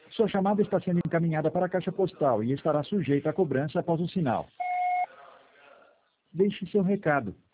Sua chamada está sendo encaminhada para a caixa postal e estará sujeita a cobrança após o sinal. Deixe seu recado.